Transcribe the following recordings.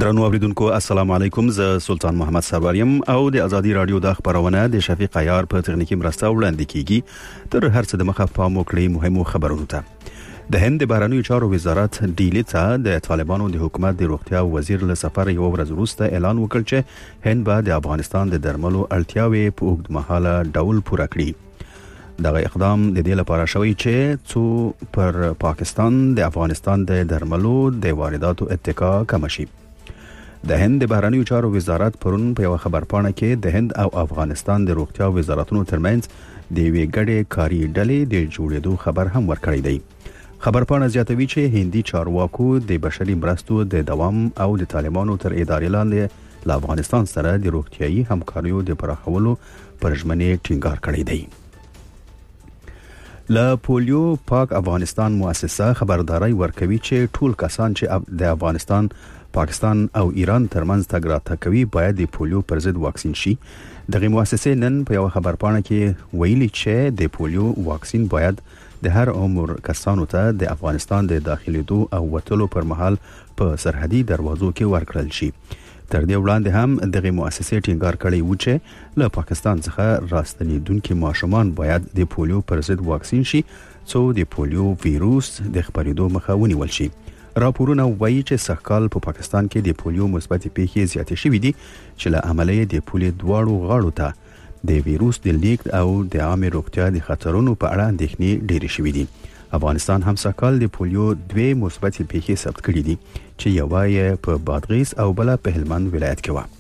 درنو اوریدونکو السلام علیکم، زه سلطان محمد سروریم او د ازادي رادیو د خبرونه د شفیق عیار په تخنیکی مرسته وړاندې کیږي. تر هر څه د مخه پام وکړئ مهمو خبرونو ته. د هند د بهرنیو چارو وزارت ډیلی ته د طالبانو د حکومت د روغتیا وزیر له سفر یو ورځ وروسته اعلان وکړ چې هند به د افغانستان د درملو اړتیاوې په اوږدمهاله ډول پوره کړي. دغه اقدام د دې لپاره شوی چې څو پر پاکستان د افغانستان د درملو د وارداتو اتکا کم شي. د هند د بهرنیو چارو وزارت پرون په یو خبرپاڼه کې د هند او افغانستان د روغتیا وزارتونو ترمنځ د یوې ګډې کاري ډلې د جوړېدو خبر هم ورکړی دی. خبرپاڼه زیاتوي چې هندي چارواکو د بشري مرستو د دوام او د طالبانو تر ادارې لاندې له افغانستان سره د روغتيایي همکاریو د پراخولو پر ژمنې ټینګار کړی دی. له پولیو پاک افغانستان مؤسسه خبرداري ورکوي چې ټول کسان چې د افغانستان، پاکستان او ایران ترمنځ تګ راتګ کوي باید د پولیو پر ضد واکسین شي. دغه مؤسسه نن په یو خبرپاڼه کې ویلي چې د پولیو واکسین باید د هر عمر کسانو ته د افغانستان د داخليدو او وټلو پر مهال په سرحدي دروازو کې ورکړل شي. تر دې وړاندې هم دغه مؤسسه ټینګار کړی و چې له پاکستان څخه راستنیدونکو ماشومان باید د پولیو پر ضد واکسین شي څو د پولیو وایروس د خپرېدو مخه ونیول شي. راپورونه وایي چې سږکال په پاکستان کې د پولیو مثبت پیښې زیاتې شوې دي چې له عملیه د پولیو دواړو غاړو ته د وایروس د لیک او د عامه روغتیا د خطرونو په اړه اندېښنې ډېرې شوې دي. افغانستان هم سږکال د پولیو دوه مثبت پیښې ثبت کړې دي چې یو یې په بادغیس او بل په هلمند ولایت کې و.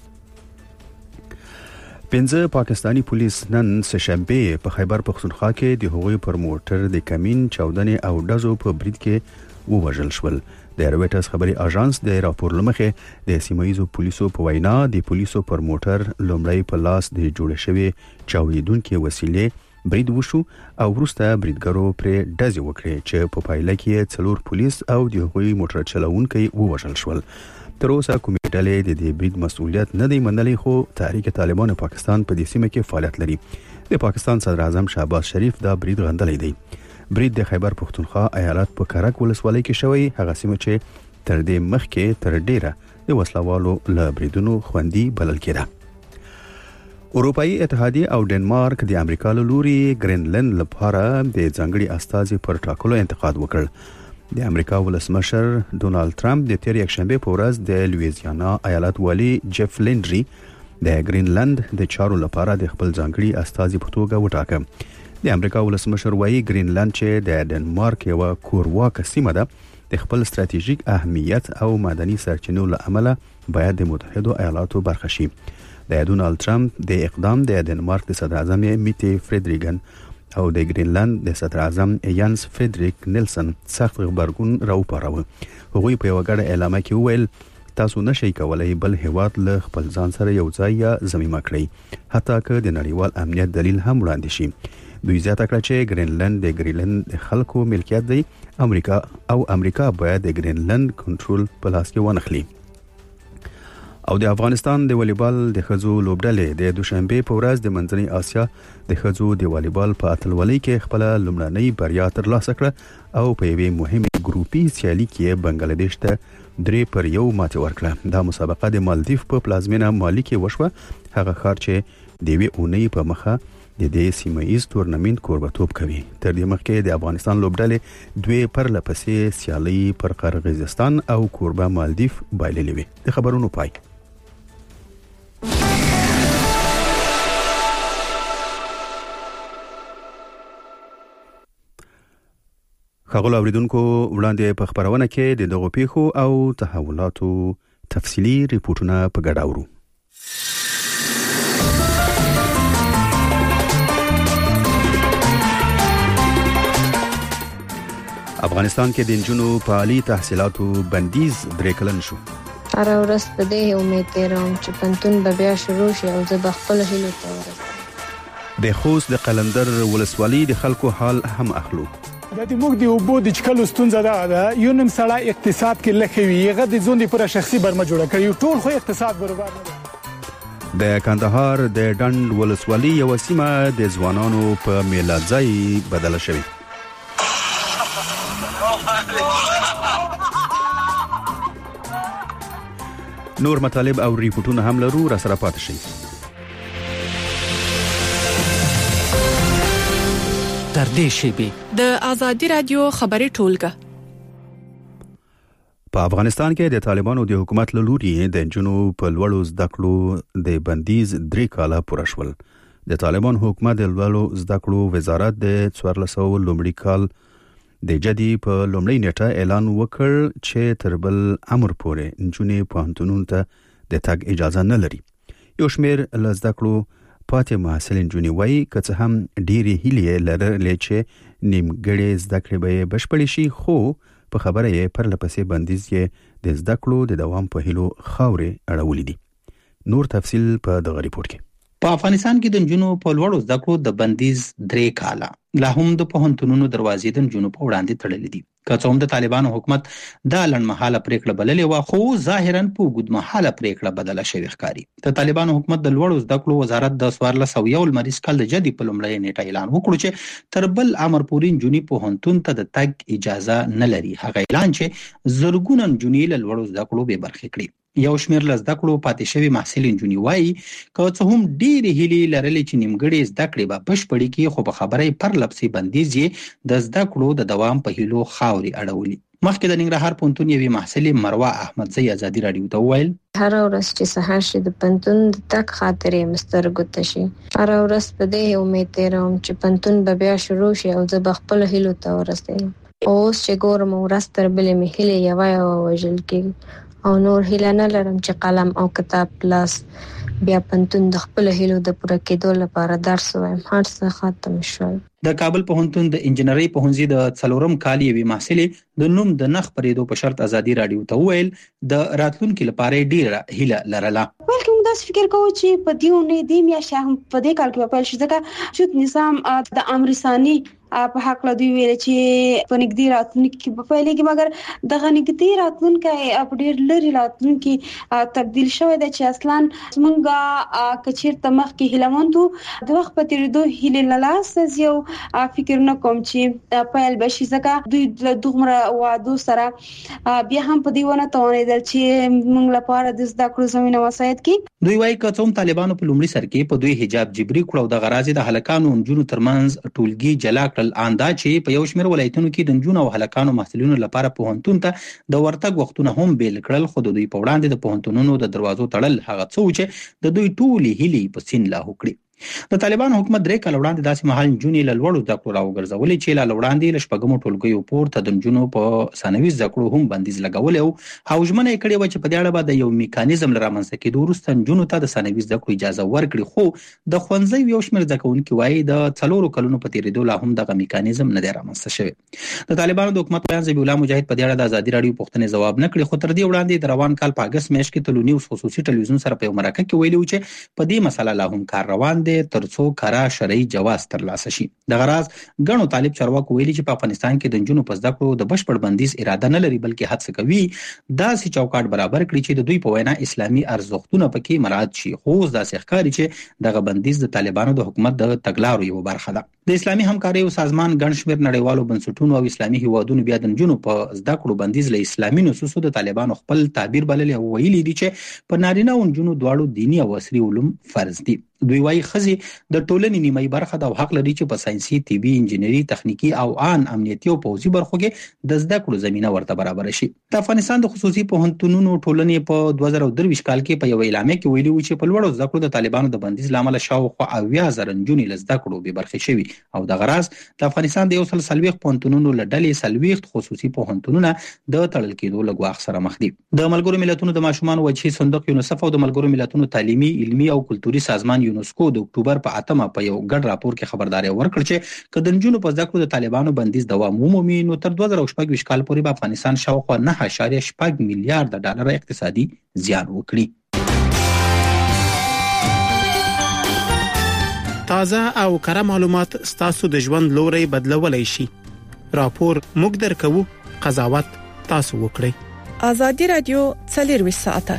15 پاکستانی پولیس نن سهشنبه په خیبر پختونخوا کې د هغوی پر موټر د کمین چاودنې او ډزو په برید کې ووژل شول. د رويټرز خبري اژانس د راپور لمخې د سیمایزو پولیسو په وینا د پولیسو پر موټر لومړی په لاس د جوړ شوی چاودیدونکو وسیلې برید وشو او وروسته بریدګرو پر ډزې وکړې چې په پایله کې 4 پولیس او د هغوی موټر چلوونکي ووژل شول. تر اوسه کومې ډلې د دې برید مسؤلیت نه دی منلي، خو تحریک طالبان پاکستان په دې سیمه کې فعالیت لري. د پاکستان صدر اعظم شهباز شریف دا برید غندلی دی. برید د خیبر پختونخوا ایالت په کرک ولسوالۍ کې شوی، هغه سیمه چې تر دې مخکې تر ډیره د وسلوالو له بریدونو خوندي بلل کېده. اروپאי اتحادیه او ډنمارک د امریکا له لوري ګرینلند لپاره د ځانګړي استازي پر ټاکلو انتقاد وکړ. د امریکا ولسمشر ډونالد ټرمپ د تیر یکشنبه په ورځ د لویزیانا ایالت والی جف لینډري د ګرینلند د چارو لپاره د خپل ځانګړي استازي په توګه وټاکه. د امریکا ولسمشر وايي ګرینلند چې د ډنمارک یو کورواکه سیمه ده د خپل ستراتیژیک اهمیت او معدني سرچینو له امله باید د متحده ایالاتو برخه شي. د ډونالد ټرمپ د اقدام د ډنمارک د صدر اعظم میټي فریدریګن او د ګرینلند د صدر اعظم یانس فریدریک نیلسن سخت خبرګون راوپاروه. هغوی په یو غړ اعلامیه کې وویل تاسو نشئ کولای بل هیواد له خپل ځان سره یو ځای یا ضمیمه کړئ، حتی که د نړیوال امنیت دلیل هم وړاندې شي. دوی زیاته کړه چې ګرینلند د ګرینلند خلکو ملکیت دی. امریکا باید د ګرینلند کنټرول په لاس کې ونخلي. او د افغانستان د والیبال د خزو لوبډلې د دوشنبه په ورځ د منځنۍ اسیا د خزو د والیبال په اتلولۍ کې خپل لومړنۍ بریا ترلاسه کړه او په یوې مهمه ګروپي سیالي کې بنگلاديش ته 3-1 ماتې ورکړه. دا مسابقه د مالدیف په پلازمینه مالی کې وشوه، هغه ښار چې د وی اونۍ په مخه د دې سیمایي تورنمنت کوربتوب کوي. تر دې مخکې د افغانستان لوبډلې 2 پرلپسې سیالي پر قرغیزستان او کوربه مالدیف بایللې وي. د خبرونو پای. خغل اوریدونکو وړاندې په خبرونه کې د دغو پیښو او تحولاتو تفصیلی ریپورتونه په ګډه اورو. افغانستان کې د انجونو په عالی تحصیلاتو بندیز درې کلن شو. هر ورځ په دې امید تیروم چې پنتون به بیا شروع شي او زه به خپل هیلو ته ورسېږم. د خوست د قلندر ولسوالۍ د خلکو حال هم اخلو. د دې موږ د اوبو د چکلو ستونزه ده یو نیم سړی اقتصاد کې لکه وي هغه د ځوندې پر شخصي برمه جوړه کړي ټول خو اقتصاد برابر نه ده. د کندهار د ډنډ ولسوالۍ یو سیمه د ځوانانو په میلادځای بدله شوې. نور مطالب او ریپورتونه هم لرو، را سره پاتې شئ. تر دې شیبې د آزادي رادیو خبري ټولګه. په افغانستان کې د طالبانو د حکومت له لوري د جنو په لوړو زده کړو د بندیز 3 کاله پوره شول. د طالبان حکومت د لوړو زده کړو وزارت د 1400 لومړي کال د جدي په لومړۍ نیټه اعلان وکړ چې تر بل امر پورې جنې پوهنتونونو ته د تګ اجازه نه لري. یو شمېر له زده کړو پاتې محصلین جنې وایي که څه هم ډېرې هیلې لرلې چې نیمګړې زده کړې به بشپړې شي، خو په خبره یې پرلپسې بندیز یې د زده کړو د دوام په هیلو خاورې اړولې دي. نور تفصیل په دغه ریپورت کې. په افغانستان کې د نجونو په لوړو زده کړو د بندیز 3 کاله لا هم د پوهنتونونو دروازې د نجونو په وړاندې تړلې دي. که څه هم د طالبانو حکومت دا لنډمهاله پریکړه بللې وه، خو ظاهراً په اوږدمهاله پریکړه بدله شوې ښکاري. د طالبانو حکومت د لوړو زده کړو وزارت د 1401 لمریز کال د جدي په لومړۍ نیټه اعلان وکړ چې تر بل امر پورې نجونې پوهنتون ته د تګ اجازه نه لري. هغه اعلان چې زرګونه نجونې له لوړو زده کړو بې برخې کړي. یو شمېر له زده کړو پاتې شوي محصلین نجونې وایي که څه هم ډېرې هیلې لرلې چې نیمګړې زده کړې به بشپړې کړي، خو په خبره یې پرلپسې بندیز یې د زده کړو د دوام په هیلو خاورې اړولي. مخکې د ننګرهار پوهنتون یوې محصلې مروه احمدزۍ ازادي راډیو ته وویل هر ورځ چې سهار شي د پوهنتون د تګ خاطرې مسترګو ته شي. هر ورځ په دې امید تېروم چې پوهنتون به بیا شروع شي او زه به خپلو هیلو ته ورسېږم. اوس چې ګورم ورځ تر بلې مې هیلې یوه وژل کېږي او نور هیله نه لرم چې قلم او کتاب لاس بیا پوهنتون د خپل هیلو د پوره کېدو لپاره درس وایم. هر څه ختم شول. د کابل پوهنتون د انجنیري پوهنځي د 4م کال یوې محصلې د نوم د نخ پرېدو په شرط ازادي راډیو ته وویل د راتلونکي لپاره ډیره هیله لرله. بلکې موږ داسې فکر کوو چې په دې اونۍ دې میاشتې هم په دې کال کې به پیل شي، ځکه چې نظام د امرسانی په حق له دوی ویل چې په نږدې راتلونکي کې به پیلېږي، مګر دغه نږدې راتلونکی په ډېر لرې راتلونکي تبدیل شوی دی چې اصلا موږ که چېرته مخکې هیلهمند وو د وخت په تېرېدو هیلې له لاسه ځي او فکر نه کوم چې پیل به شي، ځکه دوی له دومره وعدو سره بیا هم په دې ونه توانېدل چې موږ لپاره د زده کړو زمینه مساعد کړي. دوی وایي که څه هم طالبانو په لومړي سر کې په دوی حجاب جبري کړ او دغه راز د هلکانو او نجونو ترمنځ ټولګي جلا کړل، آندا چې په یو شمېر ولایتونو کې د نجونو او هلکانو محصلینو لپاره پوهنتون ته د ورتګ وختونه هم بیل کړل، خو د دوی په وړاندې د پوهنتونونو د دروازو تړل هغه څه و چې د دوی ټولې هیلې په سین لاهو کړې. د طالبانو حکومت 3 کال وړاندې داسې مهال نجونې له لوړو زده کړو راوګرځولې چې له وړاندې له شپږمو ټولګیو پورته د نجونو په ثانوي زده کړو هم بندیز لګولې او ژمنه یې کړې وه چې په دې اړه به د یو میکانیزم له رامنځته کېدو وروسته نجونو ته د ثانوي زده کړو اجازه ورکړي، خو د ښوونځیو یو شمېر زده کوونکي وایي د 4 کلونو په تېرېدو لا هم دغه میکانیزم نه دی رامنځته شوی. د طالبانو د حکومت بیان ذبیح الله مجاهد په دې اړه د ازادي راډیو پوښتنې ځواب نه کړي، خو تر دې وړاندې د روان کال په اګست میاشت کې تلو نیوز خصوصي ټلویزیون سره په یو مرکه کې ویلي و چې په دې مسله لا هم کار روان دی ترڅو شرعي جواز ترلاسه شي. دغه راز ګڼو طالب چارواکو ویلي چې په افغانستان کې د نجونو په زده کړو د بشپړ بندیز اراده نه لري، بلکې هڅه کوي داسې چوکاټ برابر کړي چې د دوی په وینا اسلامي ارزښتونه پکې مراعات شي، خو داسې ښکاري چې دغه بندیز د طالبانو د حکومت د تګلارو یو برخه ده. د اسلامي همکاریو سازمان ګڼ شمېر نړیوالو بنسټونو او اسلامي هیوادونو بیا د نجونو په زده کړو بندیز له اسلامي نصوصو د طالبانو خپل تعبیر بللی او ویلي دي چې په نارینه او نجونو دواړو دیني او عصري علوم فرض دي. دوی وايي ښځې د ټولنې نیمایي برخه ده او حق لري چې په ساینسي، طبي، انجینري، تخنیکي او آن امنیتي او پوځي برخو کې د زده کړو زمینه ورته برابر شي. د افغانستان د خصوصي پوهنتونونو ټولنې په 2023 کال کې په یو اعلامیه کې ویلي و چې په لوړو زده کړو د طالبانو د بندیز له امله شاوخوا 80,000 نجونې له زده کړو بې برخې شوي او دغه راز د افغانستان د 140 پوهنتونونو له ډلې 40 خصوصي پوهنتونونه د تړل کېدو له ګواښ سره مخ دي. د ملګرو ملتونو د ماشومانو وجهي صندوق یونیسف او د ملګرو ملتونو تعلیمي، علمي او کلتوري سازمان یونسکو د اکتوبر په 8 په یو ګډ راپور کې خبرداري ورکړه چې که د نجونو په زده کړو د طالبانو بندیز دوام ومومي نو تر 2026 کال پورې به افغانستان شاوخوا 9.8 میلیارډ ډالر اقتصادي زیان وکړي. تازه او کره معلومات ستاسو د ژوند لوري بدلولای شي. راپور موږ درکو، قضاوت تاسو وکړئ. آزادي رادیو 24 ساعته.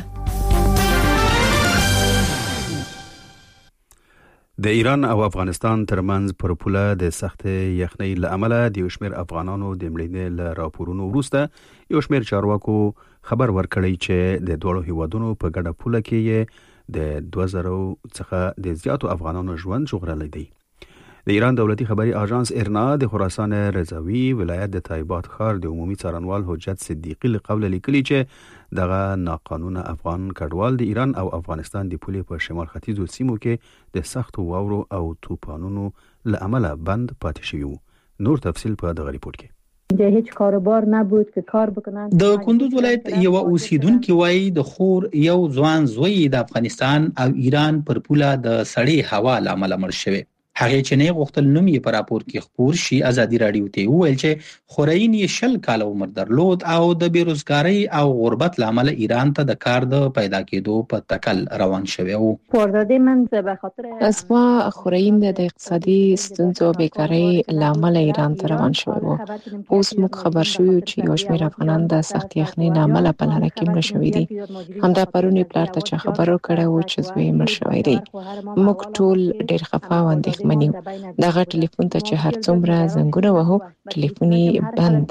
د ایران او افغانستان ترمنځ پر پوله د سخت یخنۍ له امله د یو شمېر افغانانو د مړینې له راپورونو وروسته یو شمېر چارواکو خبر ورکړی چې د دوه هیوادونو په ګډه پوله کې د 2000 څخه د زیاتو افغانانو ژوند ژغورلی دی. د ایران دولتي خبري اژانس ارنا د خراسان رضاوي ولایت د تایبات ښار د عمومي څارنوال حجت صدیقی له قوله لیکلي چې دغه ناقانونه افغان کډوال د ایران او افغانستان د پولې په شمال ختیځو سیمو کې د سختو واورو او طوفانونو له امله بند پاتې شوي وو. نور تفصیل په دغه ریپورت کې. د هیڅ کاروبار نبود که کار بکنن. د کندوز ولایت یو اوسیدونکو وایي د خور یو ځوان زوی د افغانستان او ایران پر پوله د سړې هوا لامل مړ شوی. هغه چې نه غوښتل نوم یې په راپور کې خبر شي ازادي رادیو ته ویل چې خورین یې 10 کال عمر درلود او د بیروزګاری او غربت لامل ایران ته د کار د پیدا کېدو په تکل روان شوی وو. پرداده من به خاطر اسوا خورین د اقتصادي ستونزو بیکاری لامل ایران ته روان شوی وو. اوس موږ خبر شوو چې یو شمېر افغانان د سخت یخنۍ لامل په لاره کې مړ شوي دي. همدا پرونی پلار ته چې خبرو کړه و چې زوی مړ شوی دی. موږ ټول ډېر خفه و اندېښمن منیو. دغه ټلیفون ته چې هر څومره زنګونه وهو ټلیفوني بند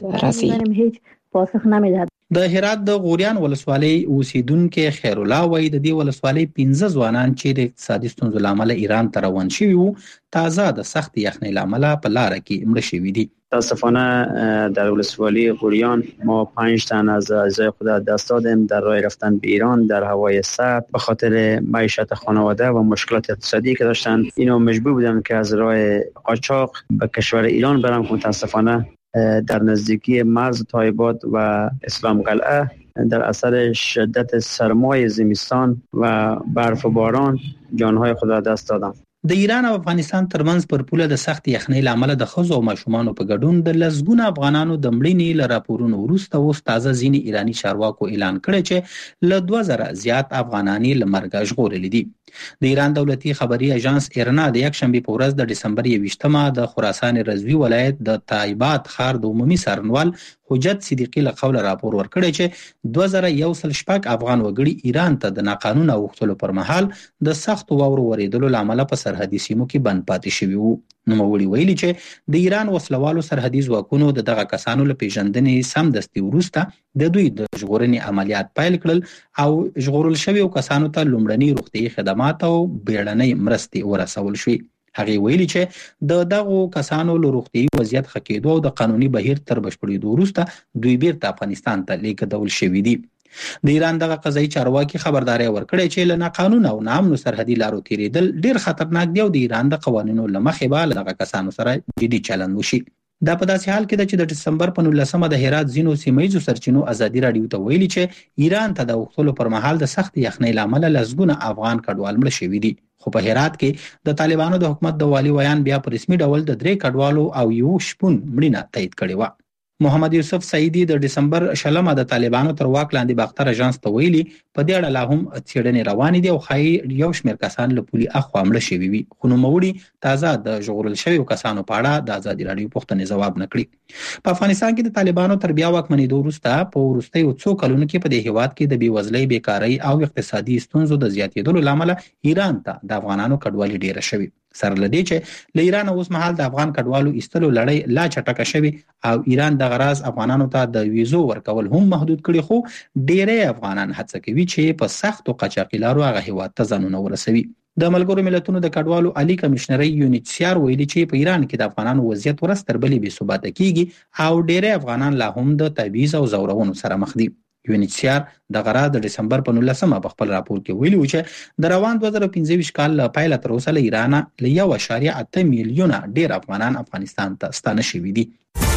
راځي. د هرات د غوریان ولسوالۍ اوسیدونکو خیر الله وایي د دې ولسوالۍ 15 ځوانان چې د اقتصادي ستونزو لامل ایران ته روان شوي وو تازه د سخت یخنۍ لامل په لار کې مړه شوي دي. متاسفانه در ولسوالی غوریان ما 5 تن از اعضای خود دست دادیم در راه رفتن به ایران در هوای سرد به خاطر معیشت خانواده و مشکلات اقتصادی که داشتن. اینا مجبور بودن که از راه قاچاق به کشور ایران برن. متاسفانه در نزدیکی مرز تایبات و اسلام قلعه در اثر شدت سرمای زمستان و برف و باران جانهای خود را دست دادن. د ایران او افغانستان ترمنځ پر پوله د سخت یخنۍ لامل د ښځو او ماشومانو په ګډون د لسګونه افغانانو د مړینې له راپورونو وروسته اوس تازه ځینې ایراني چارواکو اعلان کړی چې له 2000 زیات افغانان له مرګ ژغورلي دي. د ایران دولتي خبري اژانس ارنا د یکشنبه په ورځ د دسمبر 28مه د خراسان رضاوي ولایت د تایبات ښار د عمومي څارنوال حجت صدیقی له قوله راپور ورکړی چې 2016 افغان وګړي ایران ته د ناقانونه اوښتلو پر مهال د سخت واورو ورېدلو لامل په سرحدي سیمو کې بند پاتې شوي وو. نوموړي ویلي چې د ایران وسلوالو سرحدي ځواکونو د دغه کسانو له پیژندنې سمدستي وروسته د دوی د ژغورنې عملیات پیل کړل او ژغورل شویو کسانو ته لومړني روغتیايي خدمات او بیړنۍ مرستې ورسول شوې. هغه ویلي چې د دغو کسانو له روغتیايي وضعیت ښه کېدو او د قانوني بهیر تر بشپړېدو وروسته دوی بیرته افغانستان ته لیږدول شوي دي. د ایران دغه قضایي چارواکي خبرداري ورکړې چې له ناقانونه او ناامنو سرحدي لارو تیریدل ډیر خطرناک دی او د ایران د قوانینو له مخې به دغه کسانو سره جدي چلند وشي. دا په داسې حال کې چې د دسمبر په 19مه د هرات ځینو سیمایي سرچینو ازادي رادیو ته ویلي چې ایران ته د اوښتلو پر مهال د سخت یخنۍ لامل لسګونه افغان کډوال مړه شوي دي. خو په هرات کې د طالبانو د حکومت د والي ویان بیا په رسمي ډول د 3 کډوالو او یو شپون مړینه تایید کړې و. محمد یوسف سعیدی د دسمبر شلمه د طالبانو تر واک لاندې باختر اژانس ته ویلي په دې اړه لا هم څېړنې روانې دي او ښایي یو شمېر کسان له پولي اخوا مړه شوي وي. خو نوموړي تازه د ژغورل شویو کسانو په اړه د ازادي راډیو پوښتنې ځواب نه کړي. په افغانستان کې د طالبانو تر بیا واکمنېدو وروسته په وروستیو څو کلونو کې په دې هېواد کې د بېوزلۍ بیکارۍ او اقتصادي ستونزو د زیاتېدلو له امله ایران ته د افغانانو کډوالي ډیره شوې. سره لدی چې له ایران اوس مهال د افغان کډوالو ایستلو لړۍ لا چټکه شوي او ایران د غراز افغانانو ته د ویزو ورکول هم محدود کړي. خو ډېری افغانان هڅه کوي چې په سختو قاچاقي لارو هغه هېواد ته ځانونه ورسوي. د ملګرو ملتونو د کډوالو عالی کمشنري UNHCR ویلي چې په ایران کې د افغانانو وضعیت ورځ تر بلې بې ثباته کیږي او ډېری افغانان لا هم د تبعیض او زورونو سره مخ دي. UNHCR د غرا د دسمبر په 19مه په خپل راپور کې ویلي و چې د روان 2015 کال له پیله تر اوسه له ایران له 1.8 میلیونه ډیر افغانان افغانستان ته ستانه شوي دي.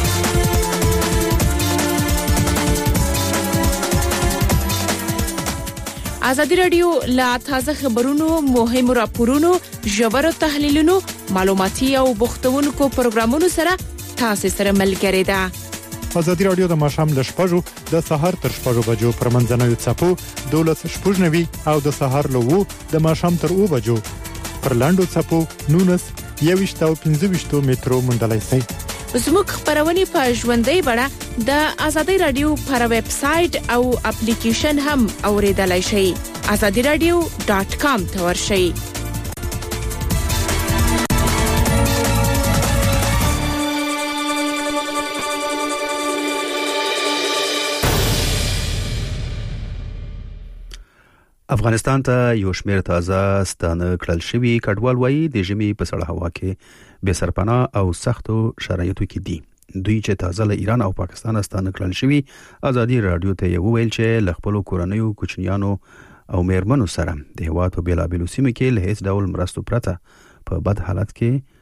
ازادي رادیو لا تازه خبرونو، مهمو راپورونو، ژورو تحلیلونو، معلوماتي او بوختونکو پروګرامونو سره تاسو سره ملګری ده. ازادي رادیو د ماښام ل 6:00 د سهار تر 6:00 بجو پر منځنوي څپو 12:90 او د سهار له 2 د ماښام تر 2 بجو پر لاندو څپو 19 او 15 مترو مندلای سي. زموږ خبرونه په ژوندۍ بڼه د ازادي رادیو پر ویب سټ او اپلیکیشن هم اوریدلای شئ. azadiradio.com ته ورشئ. افغانستان ته یو شمېر تازه ستانه کړل شوي کډوال وایي د ژمي په سړه هوا کې بې سرپناه او سختو شرایطو کې دي. دوی چې تازه له ایران او پاکستان ستانه کړل شوي ازادي رادیو ته یو ویل چې له خپل کورنیو کوچنیانو او میرمنو سره د هیواد په بیلابیلو سیمو کې له هیڅ ډول مرستو پرته په بد حالت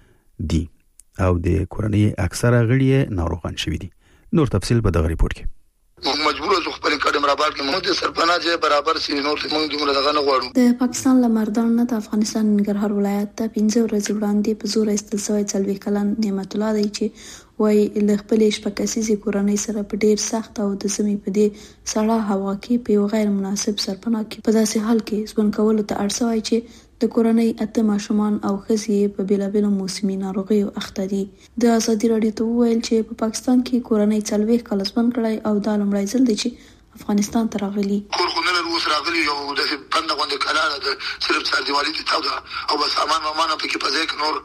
کې دي او د کورنۍ اکثره غړي ناروغان شوي دي. نور تفصیل په دغه ریپورت کې. مجبور اوسو خپل قدم رابار کې موږ د سرپناه چې برابر سي نور موږ دومره دغه نه غواړو. د پاکستان لمردان نه د افغانستان ننګرهار ولایت ته 15 ورځې وړاندې په زور ایستل شوی 40 کلن نعمت الله دی چې وای له خپل شپکسيزي کورنۍ سره په ډیر سخت او د زمي په دې سړه هوا کې په یو غیر مناسب سرپناه کې په داسې حال کې ژوند کول ته اړ شوی چې د کورنۍ اته ماشومان او ښځې په بیلابیلو موسمي ناروغیو اخته دي. د ازادي رادیو ته وویل چې په پاکستان کې کورنۍ 40 کال ژوند کړی او دا لومړی ځل دی چې افغانستان ته راغلي. کورونه روس راغلي یو د بند غونډه کلاله د صرف څار دیوالي ته تاو ده او بس سامان مامانه پکې په ځای کې نور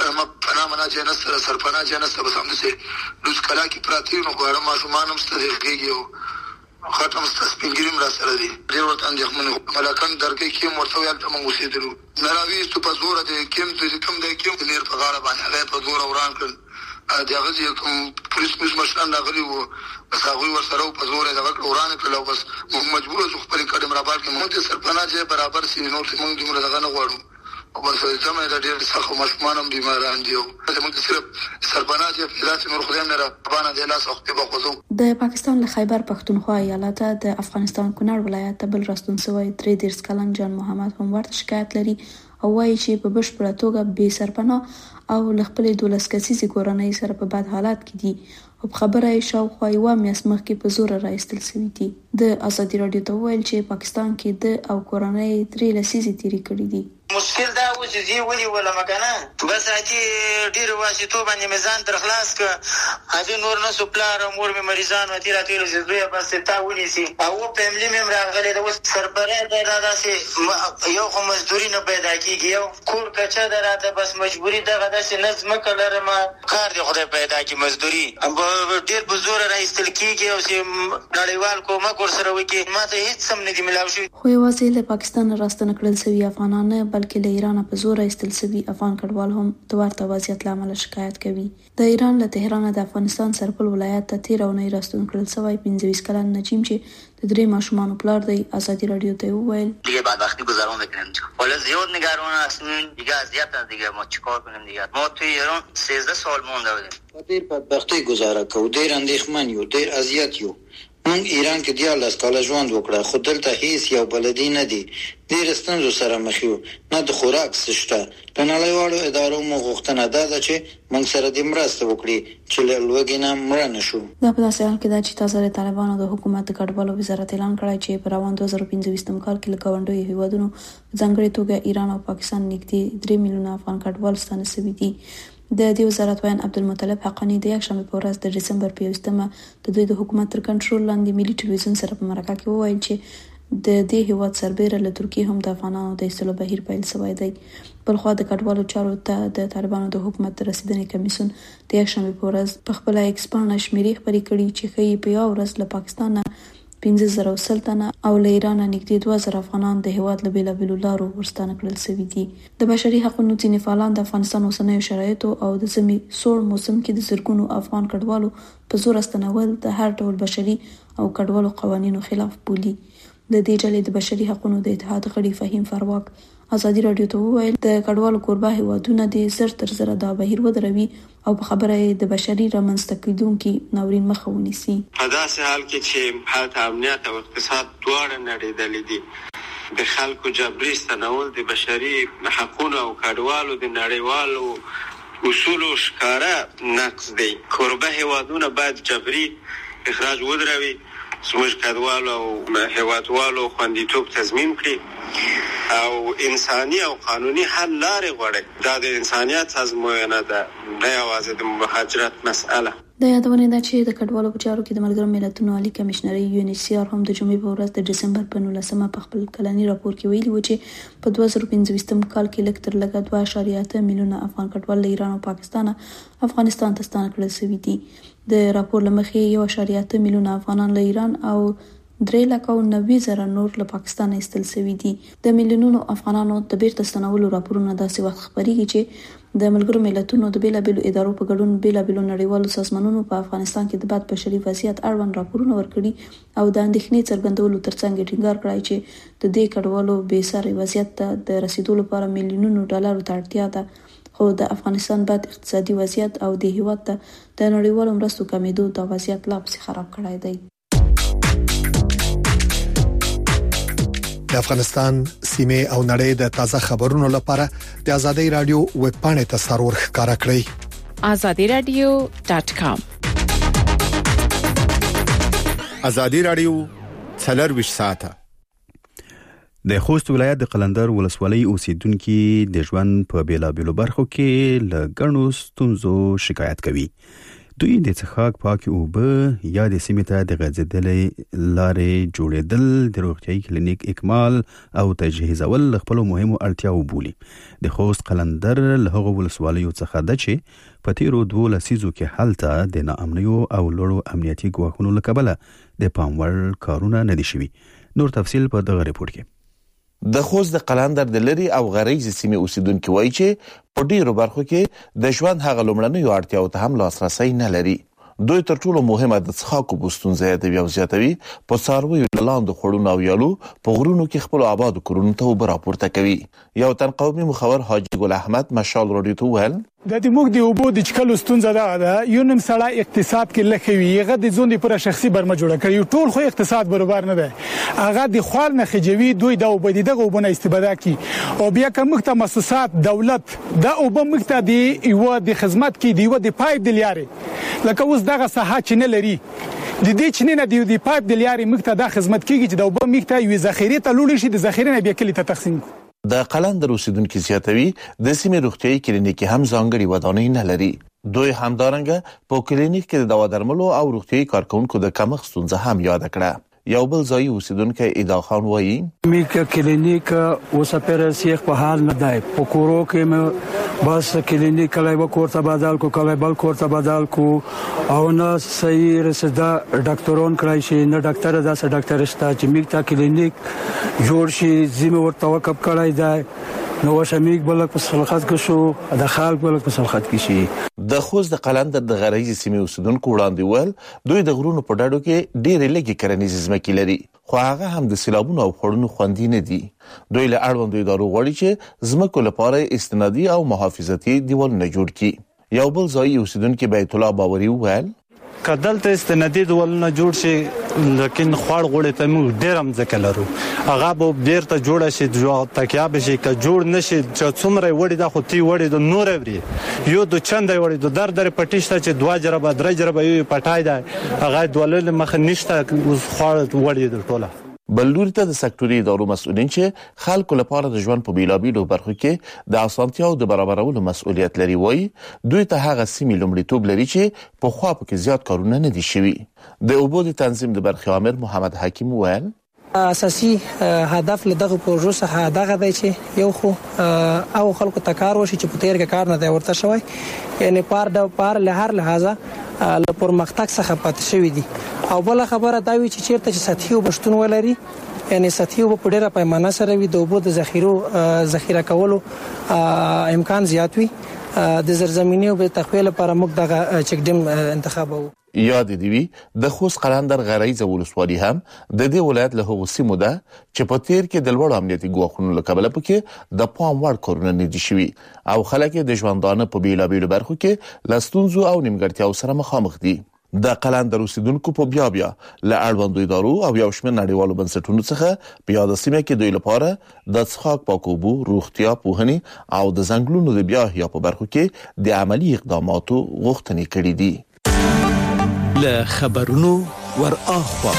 پنامه نه جنس سره سرپناه جنس بس هم دي لوس کلا کې پراتی نو غواړم ماشومان هم ستړي خاطر مستسپینګریم را سره دي ډیر ورته اندېښمن ملکان درکې کې مرته ویل ته موږ وسیدلو نراوي ست په زور د کېم د کوم د کېم نیر په غاړه باندې هغه په زور وران کړ دغه چې کوم پولیس مشران راغلي وو بس هغه ور سره په زور دغه وران کړل بس موږ مجبور اوسو خپل قدم را بار کې موږ د سرپناه چې برابر سي نور موږ دومره دغه نه غواړو او بس زموږ د ډېر څخه مشمانم بیماران دي او موږ صرف سرپناه چې فلات نور خدای نه را باندې د لاس وخت په خوځو. د پاکستان له خیبر پختونخوا ایالت د افغانستان کونړ ولایت ته بل راستون شوی 33 کلن جان محمد هم ورته شکایت لري او وایي چې په بشپړه توګه بې سرپناه او له خپل 12 کسیزې کورنۍ سره په بد حالات کې دي او خبره یې شاوخوا یوه میاشت مخکې په زوره راایستل شوي دي. د ازادي رادیو ته وویل چې پاکستان کې د او کورنۍ 3 لسیزې تیرې کړي دي. مشکل دا و چې دی ولي ولا مکنه بس هدي ډیر واسطو باندې میزان تر خلاص ک هدي نور نه سپلار مور می مریضان و تیرا تیر زوی بس تا ونی سي او فیملی مم راغله د سربره د راځي یو خو مزدوري نه پیدا کیږي یو کور کچا دراته بس مجبوری دغه د نظم کلر ما کار دی خدای پیدا کی مزدوري ډیر بزور راځل کیږي او چې نړیوال کومک ورسره وکي ماته هیڅ سم نه دی ملاوي شو. خو یوازې له پاکستان راستنه کړل شوی افغانان بلکې له ایران په زور ایستل شوی افغان کډوال هم د ورته وضعیت لامل شکایت کوي. د ایران له تهران د افغانستان سرپل ولایت ته 13 اونۍ راستون کړل شوی 25 کلن نجیم چې د 3 ماشومان پلار دی ازادي رادیو ته وویل دیگه بعد وقتی گذرون کنم حالا زیاد نگران هستیم دیگه اذیت دیگه ما چیکار کنیم دیگه ما تو ایران 13 سال مونده بودیم ډیر بدبختی گزاره کو ډیر اندېښمن یو ډیر اذیت یو موږ ایران کې 14 کال ژوند وکړه خو دلته هیڅ یو بلدی نه دی ډیر ستونزو سره مخ یو نه د خوراک سشته د نړیوالو ادارو مو غوښتنه ده چې موږ سره د مرسته وکړي چې له لوږې نه مړ نه شو. دا په داسې حال کې ده چې تازه د طالبانو د حکومت د کډوالو وزارت اعلان کړی چې په روان 2015 کال کې له ګاونډیو هیوادونو ځانګړي توګه ایران او پاکستان نږدې 3 میلیونه افغان کډوال ستانه شوي دي. د دې وزارت وایي عبدالمطلب حقانی د یکشنبه په ورځ د دسمبر په 21مه د دوی د حکومت تر کنټرول لاندې ملي ټلویزیون سره په مرکه کې وویل چې د دې هیواد سربېره له ترکیې هم د افغانانو د ایستلو بهیر پیل شوی دی. بلخوا د کډوالو چارو ته د طالبانو د حکومت د رسیدنې کمیسیون د یکشنبه په ورځ په خپل ایکس باندې شمیرې خبرې کړي چې ښیي په یو ورځ له پاکستان 15,000 سلطنه او له ایران نږدې 2000 افغانان د هیواد له بیلابیلو لارو ورستانه کړل شوي دي. د بشري حقوقو ځینې فعالان د افغانستان اوسنیو شرایطو او د زمي سوړ موسم کې د زرګونو افغان کډوالو په زور استنول د هر ډول بشري او کډوالو قوانینو خلاف بولي. د دې ډلې د بشري حقوقو د اتحاد غړي فهیم فرواک ازادي رادیو ته وویل د کډوالو کوربه هیوادونه د زر تر زر د بهیر ودروي او په خبره د بشري رامنځته کیدونکو ناورین مخه ونیسي. په داسې حال کې چې حالت امنیت او اقتصاد دواړه نړیدلې دي د خلکو جبري استنول د بشري حقوقو او کډوالو د نړیوالو اصولو ښکاره نقض دی. کوربه هیوادونه باید جبري اخراج ودروي زموږ کډوالو او هیوادوالو خوندیتوب تضمین کړي او انساني او قانوني حل لارې غواړي. دا د انسانیت ازموینه ده نه یوازې د مهاجرت مسأله. د یادونه ده چې د کډوالو په چارو کې د ملګرو ملتونو عالی کمشنري UNHCR هم د جمعې په ورځ د دسمبر په 19مه په خپل کلني راپور کې ویلي و چې په 2015 کال کې لږ تر لږه 2.8 میلیونه افغان کډوال له ایران او پاکستان افغانستان ته ستانه کړل شوي دي. د راپور لمخې 1.8 میلیونه افغانان له ایران او 390,000 نور له پاکستان ایستل شوي دي. د میلیونونو افغانانو د بیرته ستنولو راپورونه داسې وخت خبريږي چې د ملګرو ملتونو د بیلابېلو ادارو په ګډون بیلابېلو نړیوالو سازمانونو په افغانستان کې د بد بشري وضعیت اړوند راپورونه ورکړي او د اندېښنې څرګندولو ترڅنګ ټینګار کړی چې د دې کډوالو بې ساري وضعیت ته د رسیدو لپاره میلیونونو ډالرو ته اړتیا ده، خو د افغانستان بد اقتصادي وضعیت او د هیواد ته د نړیوالو مرستو کمیدو د وضعیت لا پسې خراب کړی دی. د افغانستان سیمه او نړۍ د تازه خبرونو لپاره د آزادۍ رادیو ویب پاڼې ته سرور ښکارا کړئ. azadiradio.com. آزادۍ رادیو 24 ساعته. د خوست ولایت د قلندر ولسوالۍ اوسیدونکو د ژوند په بیلابېلو برخو کې له ګڼو ستونزو شکایت کوي. دوی د څښاک پاکي اوبه یا د سیمې ته د غځېدلې لارې جوړېدل، د روغتیايي کلینیک اکمال او تجهیزول خپل مهمو اړتیاو بولي. د خوست قلندر له هغو ولسوالیو څخه ده چې په تیرو 2 لسیزو کې هلته د ناامنیو او لوړو امنیتي ګواښونو له کبله د پاموړ کارونه نه دي شوي. نور تفصیل په دغه ریپورت کې. د خوست د قلندر د لري او غریزي سیمې اوسیدونکو وایي چې په ډیرو برخو کې د ژوند هغه لومړنیو اړتیاو ته هم لاسرسي نه لري. دوی تر ټولو مهمه د څښاک اوبو ستونزه د بیا زیاتوي په څارویو لاندې خړونو او یالو په غرونو کې خپل آباد کورونو ته اوبه راپورته کوي. یو تن قومي مخور حاجی ګل احمد مشال رادیو ته ویل د دې موږ د اوبو د چکلو ستونزه ده یو نیم سړی اقتصاد کې لخوي هغه د ځون د پر شخصي برمه جوړه کړي ټول خو اقتصاد برابر نه ده هغه د خوال نه خجوي دوی د اوبو دغه وبونه استفاده کوي او بیا کوم مؤسسات دولت د اوبو مخته دی یو د خدمت کې دی یو د پایپ د لیارې لکه اوس دغه ساحه چې نه لري د دې چې نه دی د پایپ د لیارې مخته د خدمت کیږي چې د اوبو مخته یو ذخیره ته لول شي د ذخیره نه بیا کلی ته تقسیم. د قلندر اوسیدونکو زیاتوي د سیمې روغتيایي کلینیک هم ځانګړي ودانۍ نه لري. دوی همدارنګه په کلینیک کې د دوا درملو او روغتيایي کارکونکو د کمښت ستونزه هم یاد کړه. یو بل ځای اوسیدونکو ادا خان وایي میکه کلینیک وسپره سیخ په حال نه دی په کورو کې بس کلینیک کله به کوړه بدل کو کله بل کوړه بدل کو او نه صحیح رسدا ډاکټرون کړای شي نه ډاکټر داسه ډاکټر شته چې میکه کلینیک جوړ شي زموږ ورته وکب کړای دی نو شمیک بلک په سلخات کې شو د خلک بلک په سلخات کې شي. د خوست د قلندر د غریزي سیمې اوسیدونکو وړاندې ول دوی د غرونو په ډاډو کې ډېرې لږې کرنیزې ځمکې لري خو هغه هم د سیلابونو او خړونو خوندي نه دي. دوی له اړوندو ادارو غواړي چې ځمکو لپاره استنادي او محافظتي دیوالونه جوړ کړي. یو بل ځای اوسیدونکو بیت الله باوري وویل کدلته استنادي دیوالونه جوړ شي لیکن خوړ غوړې ته موږ ډېر هم ځکه لرو هغه به بیرته جوړ شي تکیا به شي که جوړ نشي چې څومره وړي د خو تی وړي د نور وري یو د چند وړي د در پټیشته چې 2 جربه 3 جربه یو پټای دی هغه دولل مخ نشته خوړ وړي د ټوله. بلوري ته د سکتوري ادارو مسؤلین چې خلکو لپاره د ژوند په بیلابېلو برخو کې د اسانتیاو د برابرولو مسؤلیت لري وایي دوی ته هغه سیمې لومړیتوب لري چې په خوا په زیات کارونه نه دي شوي. د اوبو د تنظیم د برخې امر محمد حکیم ویل اساسي هدف له دغه پروژو څخه دغه دی چې یو خو او خلکو ته کار وشي چې په تیر کې کار نه دی ورته شوی یعنی پار له هر لحاظه له پرمختګ څخه پاتې شوی دي او بل خبره دا وی چې چیرته چې سطحي وبشتون ولري یعنی سطحي وب په ډیره پیمانه سره وي د اوبو د ذخیره کولو امکان زیات وي د زرزمینی او د تخویل لپاره موږ دغه چک ډیم انتخاب وو. یاد دی وی د خوست قلندر غریزه ولسوالي هم د دې ولایت له هغو سیمو ده چې په تیر کې د لوړ امنیتي ګواښونو له کبله پکې د پام وړ کارونه نه دي شوي او خلک د ژوندانه په بیلابېلو برخو کې لاستونزو او نیمګړتیاو سره مخامخ دي. د قلندر اوسیدونکو په بیا له اړوندو ادارو او یو شمېر نړیوالو بنسټونو څخه په یاد سیمه کې دوی لپاره د څښاک پاکو اوبو روغتیا پوهنې او د ځنګلونو د بیا احیا په برخو کې د عملی اقداماتو غوښتنې کړې دي. له خبرونو ور اخوا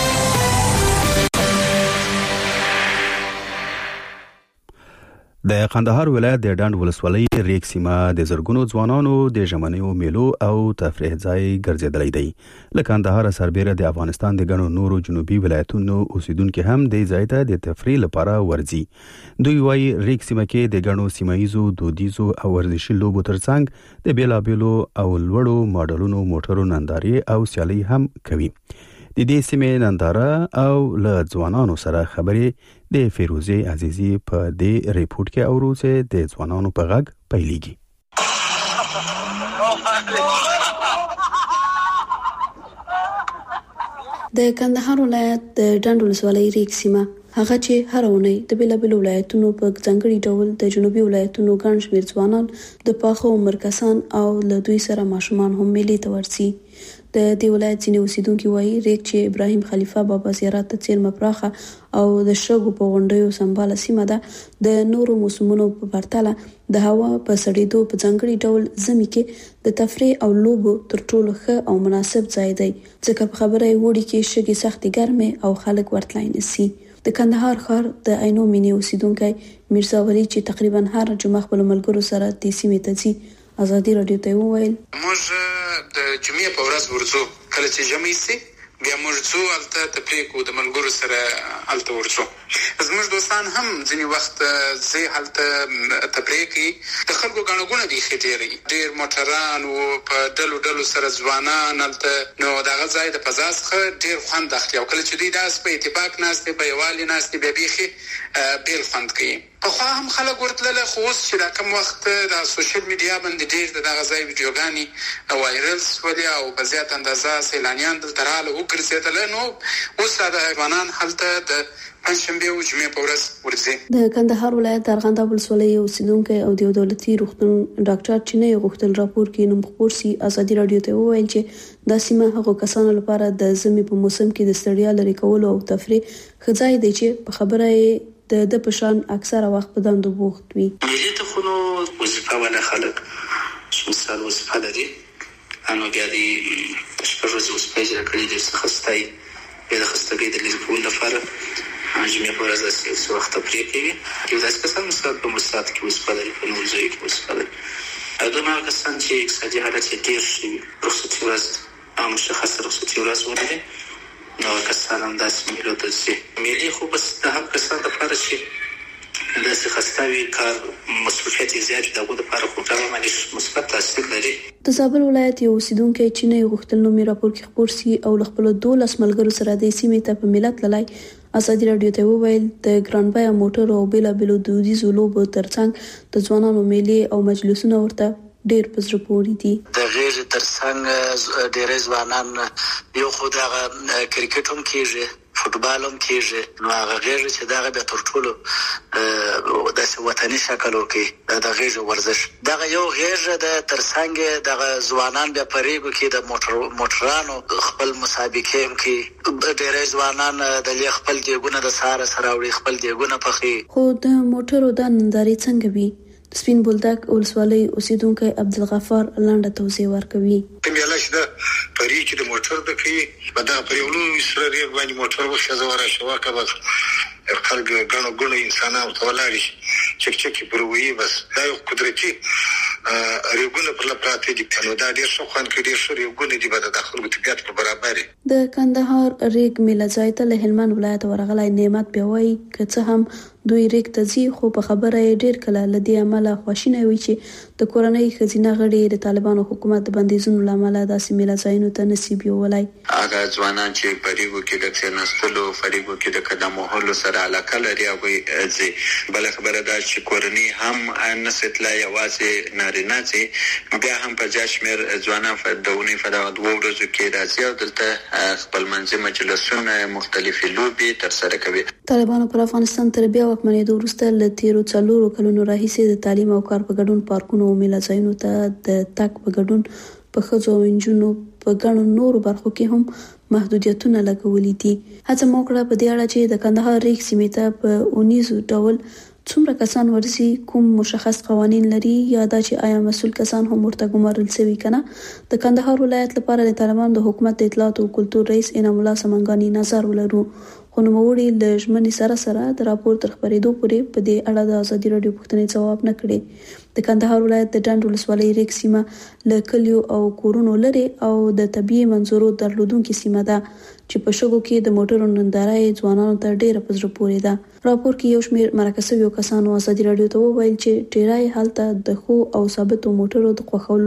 د قندهار ولایت د ډاند ولسوالۍ ریګ سیمه د زرګونو ځوانانو د ژمنیو میلو او تفریح ځای ګرځیدلی دی. له قندهار سربېره د افغانستان د ګڼو نورو جنوبي ولایتونو اوسیدونکو هم د ځای ته د تفریح لپاره ورځي. دوی وايي ریګ سیمه کې د ګڼو سیمایزو دودیزو او ورزشي لوبو ترڅنګ د بیلابېلو او لوړو ماډلونو موټرو نندارې او سیالي هم کوي. د دې سیمې ننداره او له ځوانانو سره خبرې د فیروزه عزیزی په دې ریپورت کې اورو چې د ځوانانو په غږ پیلېږي. د کندهار ولایت د ډنډ ولسوالۍ ریګ سیمه هغه چې هر اونۍ د بیلابیلو ولایتونو په ځانګړي ډول د جنوبي ولایتونو ګڼ شمېر ځوانان د پاخه عمر کسان او له دوی سره ماشومان هم میلې ته ورځي. د دې ولایت ځینې اوسیدونکي وایي ریګ چې ابراهیم خلیفه بابا زیارت ته څیرمه پراخه او د شګو په غونډیو سمباله سیمه ده، د نورو موسمونو په پرتله د هوا په سړېدو په ځانګړي ډول ژمي کې د تفریح او لوبو تر ټولو ښه او مناسب ځای دی، ځکه په خبره یې وړي کې شګې سختې ګرمې او خلک ورتلای نشي. د کندهار ښار د عینو مینې اوسیدونکی میرزا ولی چې تقریبا هر جمعه خپل ملګرو سره د سیمې ته ځي ازادي رادیو ته وویل موږ د جمعې په ورځ ورځو کله چې جمعې سي بیا موږ ځو الته تفریح کوو د ملګرو سره الته ورځو. زموږ دوستان هم ځینې وخت زه هلته تفریح کوي د خلکو ګڼه ګوڼه دي ډېر موټران او په ډلو ډلو سره ځوانان الته نو دغه ځای د فضا څخه ډېر خوند اخلي او کله چې دوی داس په اتفاق ناستې په یووالي ناستې بیا بیخي بیل خوند کوي. پخوا هم خلک ورتلله خو اوس چې دا کم وخت د سوشل میډیا باندې ډېر د دغه ځای ویډیوګانې وایرل شولې او په زیات اندازه سیلانیان دلته راغله وګرځېدله نو اوس د افغانان هلته د پنجشنبې او جمعې په ورځ ورځي. د کندهار ولایت د ارغنداب ولسوالۍ اوسیدونکی او د دولتي روغتون ډاکټر چینه غوښتل راپور کې نوم خپور سي ازادي رادیو ته وویل چې دا سیمه هغو کسانو لپاره د ژمي په موسم کې د ستړیا لرې کولو او تفریح ښه ځای دی چې په خبره یې د پشان اکثره وخت په دندو بوخت وي. ملي ته خو نو وظیفه ولا خلک مثال وظیفه لري انو بیا د شپږ ورځې وظیفه اجرا کړې دي څه خستای د خستګۍ د لږ کول لپاره جمعې په ورځ څه وخت تفریح کوي یو داسې کسان مثال په مستعد کې وظیفه لري په نور ځای کې وظیفه لري او دا هغه کسان چې اقتصادي حالت یې ډېر شوي رخصتي ورځ او مشخصه رخصتي ورځ ولري نو کسان هم داسې میلو ته ځي. میلې خو بس د هغه کسان لپاره چې داسې خستاوي کار مصروفیت یې زیات د هغو دپاره خو ډېر باندې مثبت تاثیر لري. د زابل ولایت یو اوسیدونکی چینه غوښتل نومي راپور کې خپور سي او له خپلو 12 ملګرو سره د سیمې ته په ملت تللی ازادي رادیو ته وویل د ګران بیه موټرو او بیلابیلو دودیزو لوبو ترڅنګ د ځوانانو میلې او مجلسونه ورته ډېر په زړه پورې دي. د غیر ترڅنګ ډېر ځوانان یو خو د کرکټ هم کېږي فوټبال هم کېږي نو هغه غیر چې دغه به تر ټولو داسې وطني شکل ورکوي د غیر ورزش دغه یو غیر د ترڅنګ دغه ځوانان بیا په ریګو کې د موټرانو خپل مسابقې هم کوي ډېر ځوانان د خپل دیګونه د ساره سره وړي خپل دیګونه پخې خو د موټرو د نندارې څنګه وي سپین بولدک ولسوالۍ اوسیدونکی عبدالغفار لاندې توضیح ورکوي. بیا چې د پری چې د موټر د کوي په دا پریولو سره ریګ باندې موټر وښه زواره شوا کبه خلک ګڼو ګڼو انسانانو ته ولاړ شي چک چک پروي بس دا یو قدرتي ریګونه پر لپاره دي نو دا ډیر ښه خوان کې ډیر ښه ریګونه دي به د خلکو طبيعت پر برابر د کندهار ریګ میله ځای ته له هلمند ولایت ورغلای نعمت پیوي که څه هم دوی ریګ ته ځي خو په خبره یې ډیر کله لدی عمله خوشینه وي چې د کورنۍ خزینه غړي د طالبانو حکومت د بندیزونو لامل داسې میله ځایونو ته نصیب یولای. هغه ځوانان چې پریګو کې د کښیناستلو فریګو کې د قدم وهلو سره علاقه لري او ځي بل خبره دا چې کورنۍ هم نسټلا یوازې نارینه چې بیا هم په جشمیر ځوانان فدونی فدا د ورځو کې راځي او دلته خپل منځي مجلسونه مختلفې لوبي تر سره کوي. طالبانو پر افغانستان تر بیا واکمنۍ وروسته له تیرو 4 کلونو راهیسې د تعلیم او کار په ګډون پارکونو او میله ځایونو ته د تک په ګډون په ښځو او نجونو په ګڼو نورو برخو کې هم محدودیتونه لګولې دي. هڅه موکړه په دې اړه چې د کندهار ریګ سیمې ته په اونیزو ډول څومره کسان ورسي کوم مشخص قوانين لري یا دا چې آیا مسؤل کسان هم ورته ګمارل شوی کنه. د کندهار ولایت لپاره د طالبانو د حکومت د اطلاعات او کلتور رئیس انعام الله سمنګانی نظر ولرو خو نوموړي له ژمنې سره د راپور تر خبرېدو پورې په دې اړه د ازادي رادیو پوښتنې ځواب نه کړي. د کندهار ولایت د ډنډ ولسوالۍ ریګ سیمه له کلیو او کورونو لري او د طبيعي منظرو درلودونکې سیمه ده چې په شګو کې د موټرو ننداره ځوانانو ته ډېره په زړه پورې ده. راپور کې یو شمېر مرکزي کسانو ازادي رادیو ته وویل چې ډېرای حالت د خو او ثابتو موټرو د خوښولو